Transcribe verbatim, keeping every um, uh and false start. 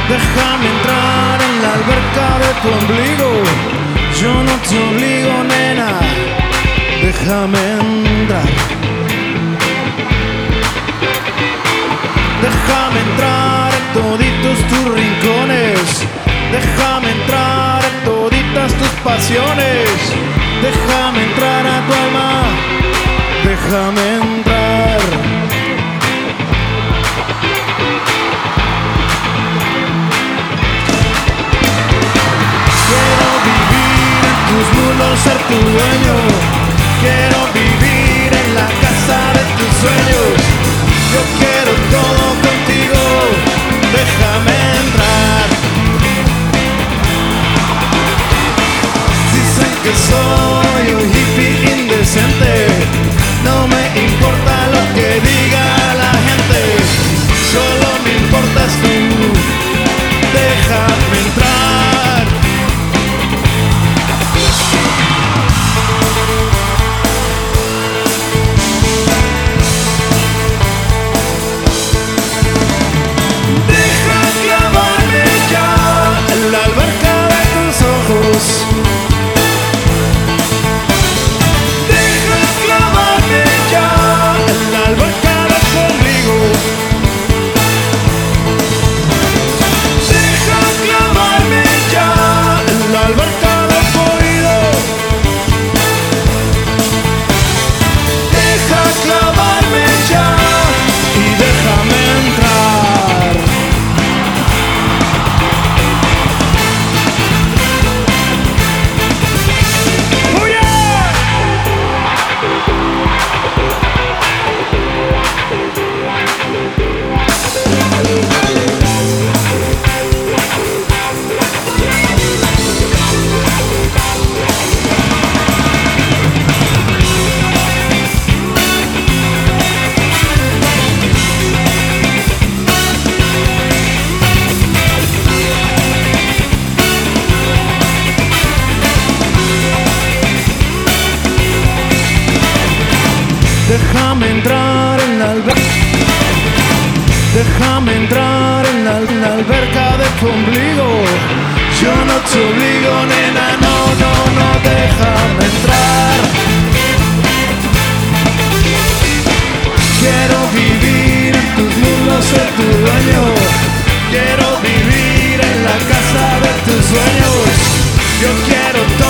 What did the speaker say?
Déjame entrar en la alberca de tu ombligo. Yo no te obligo, nena. Déjame entrar. Déjame entrar en toditos tus rincones. Déjame entrar en toditas tus pasiones. Déjame entrar a tu alma. Déjame entrar. Quiero vivir en tus mundos, ser tu dueño. Quiero vivir en la casa de tus sueños. Yo quiero todo contigo. Déjame entrar. Dicen que soy un hippie indecente. No me importa lo que diga la gente. Solo me importas tú. Déjame entrar. Deja clavarme ya en la alberca de tus ojos. Deja clavarme ya en la alberca de tu ombligo. Deja clavarme ya en la alberca de tu oído. Deja clavarme ya y déjame entrar. ¡Oh, yeah! Déjame entrar en la alberca. Déjame entrar en la, en la alberca de tu ombligo. Yo no te obligo, nena, no, no, no, déjame entrar. Quiero vivir en tus mundos, ser tu dueño. Quiero vivir en la casa de tus sueños. Yo quiero todo.